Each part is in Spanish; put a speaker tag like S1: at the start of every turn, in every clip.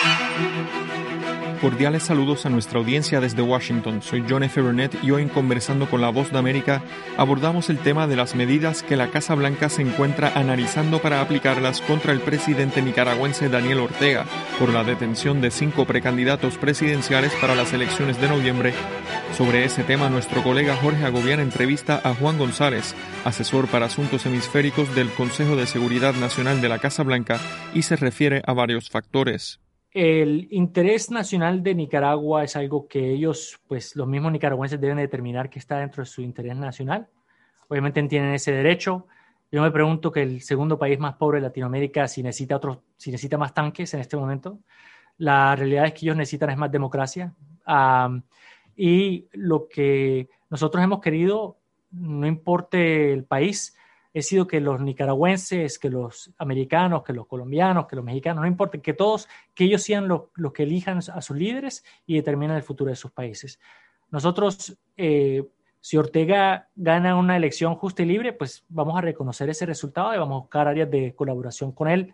S1: Cordiales saludos a nuestra audiencia desde Washington. Soy John F. Burnett y hoy en Conversando con la Voz de América abordamos el tema de las medidas que la Casa Blanca se encuentra analizando para aplicarlas contra el presidente nicaragüense Daniel Ortega por la detención de 5 precandidatos presidenciales para las elecciones de noviembre. Sobre ese tema, nuestro colega Jorge Agobián entrevista a Juan González, asesor para asuntos hemisféricos del Consejo de Seguridad Nacional de la Casa Blanca, y se refiere a varios factores.
S2: El interés nacional de Nicaragua es algo que ellos, pues los mismos nicaragüenses deben determinar que está dentro de su interés nacional. Obviamente tienen ese derecho. Yo me pregunto que el segundo país más pobre de Latinoamérica, si necesita más tanques en este momento, la realidad es que ellos necesitan es más democracia. Y lo que nosotros hemos querido, no importe el país, ha sido que los nicaragüenses, que los americanos, que los colombianos, que los mexicanos, no importa, que todos, que ellos sean los que elijan a sus líderes y determinen el futuro de sus países. Nosotros, si Ortega gana una elección justa y libre, pues vamos a reconocer ese resultado y vamos a buscar áreas de colaboración con él.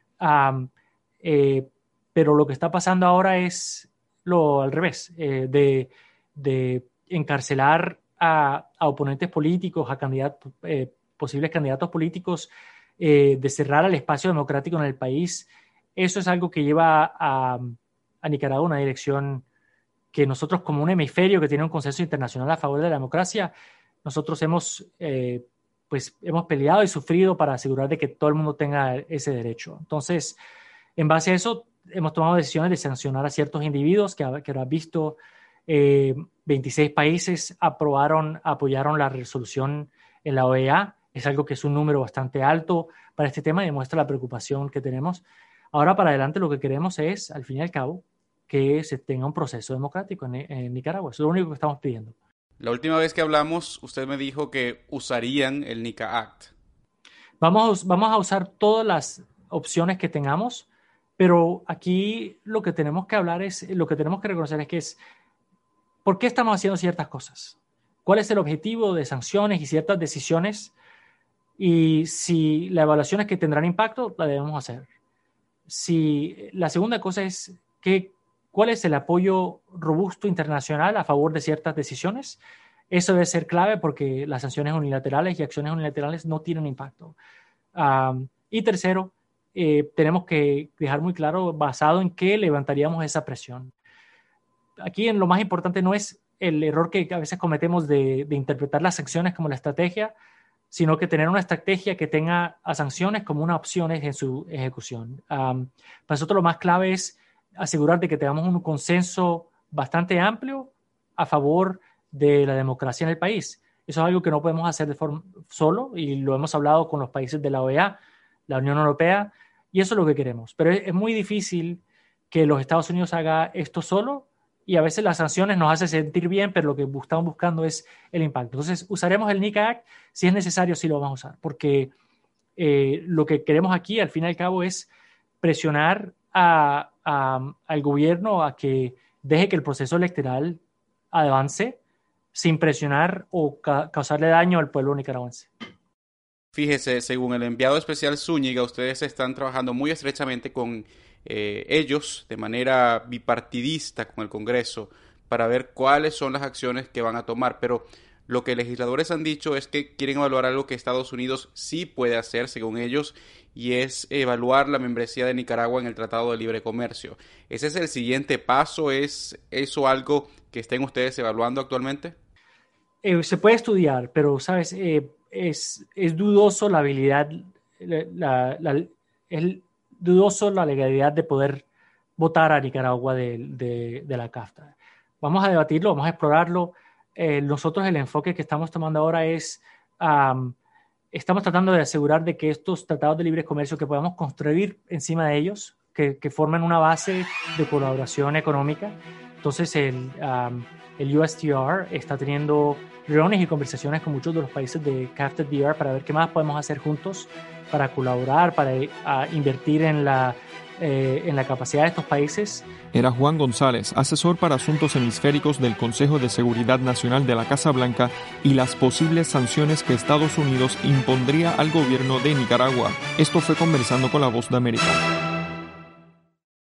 S2: Pero lo que está pasando ahora es lo al revés, de encarcelar a oponentes políticos, a candidatos, posibles candidatos políticos, de cerrar el espacio democrático en el país. Eso es algo que lleva a Nicaragua una dirección que nosotros, como un hemisferio que tiene un consenso internacional a favor de la democracia, nosotros hemos peleado y sufrido para asegurar de que todo el mundo tenga ese derecho. Entonces, en base a eso, hemos tomado decisiones de sancionar a ciertos individuos que habrás visto. 26 países apoyaron la resolución en la OEA. Es algo que es un número bastante alto para este tema y demuestra la preocupación que tenemos. Ahora para adelante lo que queremos es, al fin y al cabo, que se tenga un proceso democrático en Nicaragua. Eso es lo único que estamos pidiendo.
S3: La última vez que hablamos, usted me dijo que usarían el NICA Act.
S2: Vamos a usar todas las opciones que tengamos, pero aquí lo que tenemos que reconocer es ¿por qué estamos haciendo ciertas cosas? ¿Cuál es el objetivo de sanciones y ciertas decisiones? Y si la evaluación es que tendrán impacto, la debemos hacer. La segunda cosa es ¿cuál es el apoyo robusto internacional a favor de ciertas decisiones? Eso debe ser clave porque las sanciones unilaterales y acciones unilaterales no tienen impacto. Y tercero, tenemos que dejar muy claro basado en qué levantaríamos esa presión. Aquí lo más importante no es el error que a veces cometemos de interpretar las sanciones como la estrategia, sino que tener una estrategia que tenga a sanciones como una opción en su ejecución. Para nosotros lo más clave es asegurar de que tengamos un consenso bastante amplio a favor de la democracia en el país. Eso es algo que no podemos hacer de forma solo y lo hemos hablado con los países de la OEA, la Unión Europea, y eso es lo que queremos. Pero es muy difícil que los Estados Unidos haga esto solo y a veces las sanciones nos hacen sentir bien, pero lo que estamos buscando es el impacto. Entonces, usaremos el NICA Act, si es necesario, sí lo vamos a usar, porque lo que queremos aquí, al fin y al cabo, es presionar al gobierno a que deje que el proceso electoral avance sin presionar o causarle daño al pueblo nicaragüense.
S3: Fíjese, según el enviado especial Zúñiga, ustedes están trabajando muy estrechamente con ellos de manera bipartidista con el Congreso para ver cuáles son las acciones que van a tomar, pero lo que legisladores han dicho es que quieren evaluar algo que Estados Unidos sí puede hacer, según ellos, y es evaluar la membresía de Nicaragua en el Tratado de Libre Comercio. ¿Ese es el siguiente paso? ¿Es eso algo que estén ustedes evaluando actualmente?
S2: Se puede estudiar, pero, ¿sabes? Es dudoso la habilidad, es dudoso la legalidad de poder votar a Nicaragua de la CAFTA. Vamos a debatirlo, vamos a explorarlo. Nosotros el enfoque que estamos tomando ahora es, estamos tratando de asegurar de que estos tratados de libre comercio que podamos construir encima de ellos, que formen una base de colaboración económica. Entonces el USTR está teniendo reuniones y conversaciones con muchos de los países de CAFTA-DR para ver qué más podemos hacer juntos para colaborar, para invertir en la capacidad de estos países.
S1: Era Juan González, asesor para asuntos hemisféricos del Consejo de Seguridad Nacional de la Casa Blanca y las posibles sanciones que Estados Unidos impondría al gobierno de Nicaragua. Esto fue Conversando con la Voz de América.